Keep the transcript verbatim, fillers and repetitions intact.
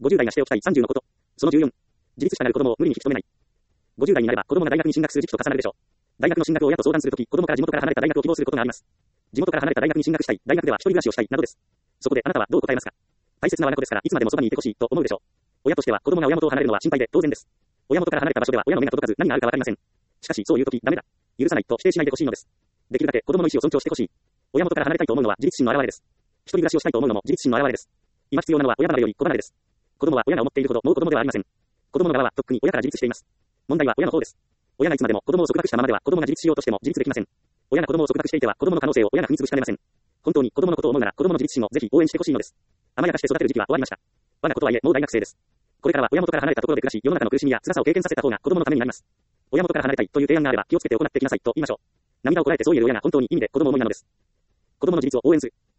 ごじゅう代がしておきたいさんじゅうのこと。そのじゅうよん。自立したなる子供を無理に引き止めない。ごじゅう代になれば子供が大学に進学する時期と重なるでしょう。大学の進学を親と相談するとき、子供から地元から離れた大学を希望することがあります。地元から離れた大学に進学したい、大学では一人暮らしをしたい、などです。そこであなたはどう答えますか？大切な我が子ですからいつまでもそばにいてほしいと思うでしょう。親としては子供が親元を離れるのは心配で当然です。親元から離れた場所では親の目が届かず何があるかわかりません。しかしそういうとき、ダメだ。許さないと否定しないでほしいのです。できるだけ子供の意思を尊重してほしい。親元から離れたいと思うのは自立心の表れです。一人暮らしをしたいと思うのも自立心の表れです。今必要なのは親離れより子離れです。子供は親が思っているほどもう子供ではありません。子供の側はとっくに親から自立しています。問題は親の方です。親がいつまでも子供を束縛したままでは子供が自立しようとしても自立できません。親が子供を束縛していては子供の可能性を親が踏み潰しかねません。本当に子供のことを思うなら子供の自立心をぜひ応援してほしいのです。甘やかして育てる時期は終わりました。我がことはいえもう大学生です。これからは親元から離れたところで暮らし、世の中の苦しみや辛さを経験させた方が子供のためになります。親元から離れたいという提案があれば気をつけて行ってきなさいと言いましょう。涙をこらえてそう言える親が本当に意味で子供を思いなのです。子供の自立を応援する。